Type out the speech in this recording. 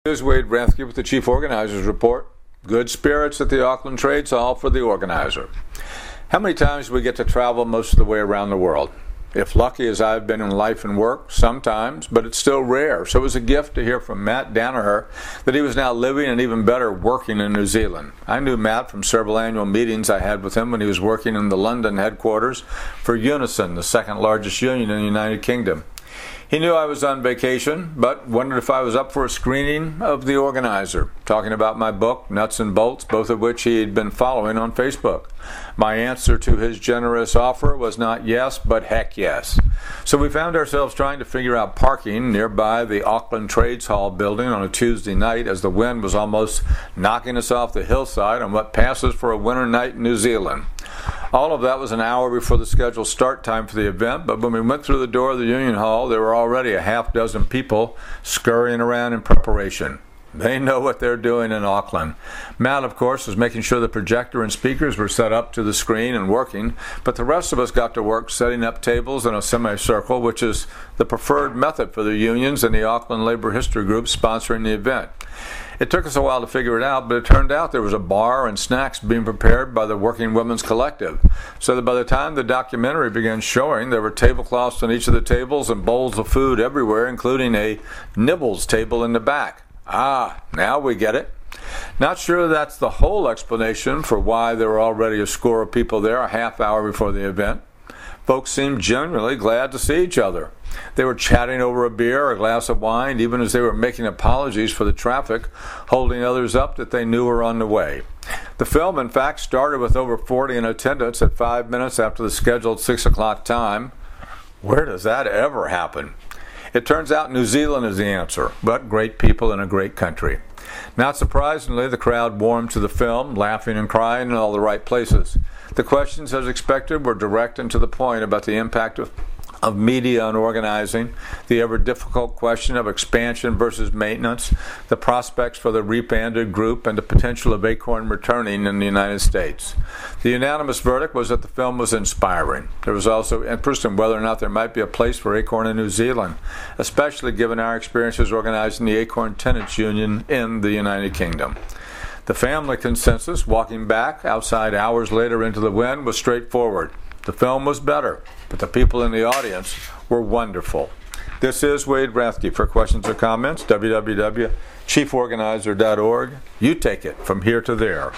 Here's Wade Rathke with the Chief Organizers Report. Good spirits at the Auckland Trades Hall for the organizer. How many times do we get to travel most of the way around the world? If lucky as I've been in life and work, sometimes, but it's still rare. So it was a gift to hear from Matt Danaher that he was now living and even better working in New Zealand. I knew Matt from several annual meetings I had with him when he was working in the London headquarters for Unison, the second largest union in the United Kingdom. He knew I was on vacation, but wondered if I was up for a screening of The Organizer, talking about my book, Nuts and Bolts, both of which he had been following on Facebook. My answer to his generous offer was not yes, but heck yes. So we found ourselves trying to figure out parking nearby the Auckland Trades Hall building on a Tuesday night as the wind was almost knocking us off the hillside on what passes for a winter night in New Zealand. All of that was an hour before the scheduled start time for the event, but when we went through the door of the Union Hall, there were already a half dozen people scurrying around in preparation. They know what they're doing in Auckland. Matt, of course, was making sure the projector and speakers were set up to the screen and working, but the rest of us got to work setting up tables in a semicircle, which is the preferred method for the unions and the Auckland Labor History Group sponsoring the event. It took us a while to figure it out, but it turned out there was a bar and snacks being prepared by the Working Women's Collective. So that by the time the documentary began showing, there were tablecloths on each of the tables and bowls of food everywhere, including a nibbles table in the back. Ah, now we get it. Not sure that's the whole explanation for why there were already a score of people there a half hour before the event. Folks seemed genuinely glad to see each other. They were chatting over a beer or a glass of wine, even as they were making apologies for the traffic, holding others up that they knew were on the way. The film, in fact, started with over 40 in attendance at 5 minutes after the scheduled 6 o'clock time. Where does that ever happen? It turns out New Zealand is the answer, but great people in a great country. Not surprisingly, the crowd warmed to the film, laughing and crying in all the right places. The questions, as expected, were direct and to the point about the impact of media on organizing, the ever-difficult question of expansion versus maintenance, the prospects for the rebanded group, and the potential of Acorn returning in the United States. The unanimous verdict was that the film was inspiring. There was also interest in whether or not there might be a place for Acorn in New Zealand, especially given our experiences organizing the Acorn Tenants Union in the United Kingdom. The family consensus, walking back outside hours later into the wind, was straightforward. The film was better, but the people in the audience were wonderful. This is Wade Rathke. For questions or comments, www.chieforganizer.org. You take it from here to there.